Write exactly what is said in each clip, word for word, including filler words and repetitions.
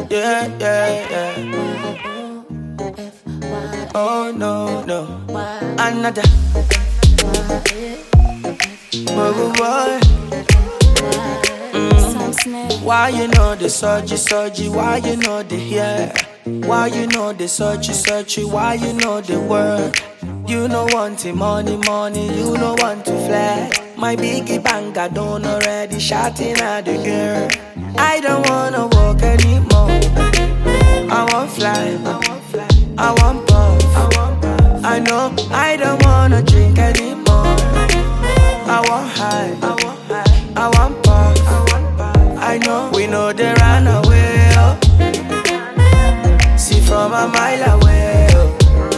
Yeah, yeah, yeah. Oh no, no. Another. Boy, boy, boy. Mm. Why you know the surgery, surgery? Why you know the hair? Why you know the searchy, searchy? Why you know the word? You know want the money, money. You know want to fly. My biggie bang, I don't already shouting at the girl. I don't wanna walk anymore. I want fly. I want puff. I know I don't wanna drink anymore. I want high. I want puff. I know we know they run away. Oh. See from a mile away. Oh.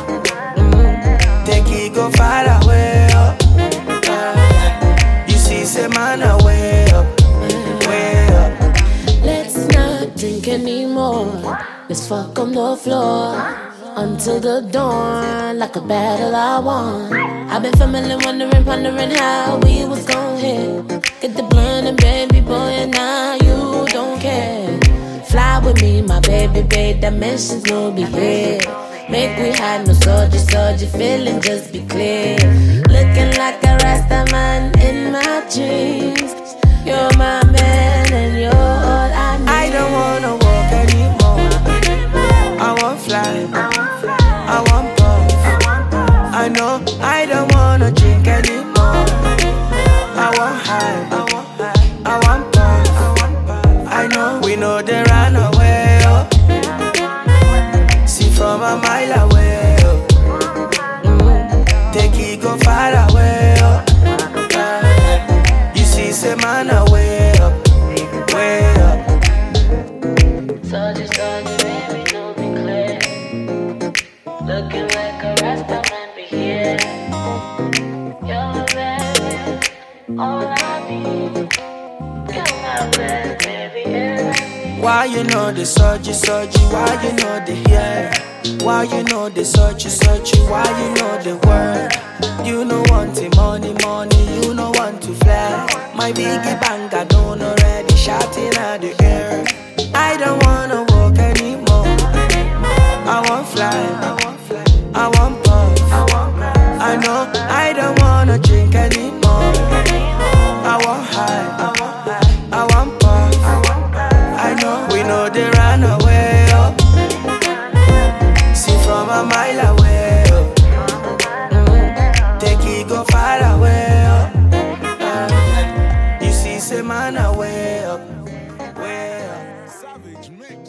Mm. Take it go far away. Oh. Uh. You see, say man away. Oh. Way up. Let's not drink anymore. Let's fuck on the floor until the dawn, like a battle I won. I've been fumbling, wondering, pondering how we was gon' hit. Get the blunt and baby boy, and now you don't care. Fly with me, my baby, babe, dimensions will be here. Make we hide no surgery, surgery, feeling just be clear. Looking like a Rasta man in my dreams. You're my man and you're all I need. I don't wanna walk anymore. I want fly. I want puff. I know I don't wanna drink anymore. I want high. I want puff. I know we know they run away. Oh. See from a mile away. Oh. Mm. Take it go far away. Oh. Uh. You see, say man away up, way up. Surgery, surgery, baby, no be clear. Looking like a Rasta man be here. You're my baby, all I need. You're my best baby, and Why you know the surgery, surgery? Why you know the hair? Why you know the surgery, surgery? Why you know the word? You know want the money, money. You know want to fly. My biggie bang, I don't already shouting at the air. I don't wanna walk anymore. I want fly. I want puff. I know I don't wanna drink anymore. I want high. I want puff. I know we know they run away. Oh. See from a mile away. Oh. Mm. Take it go far away. Oh. Uh. You see, say man away up, way up. Savage mix.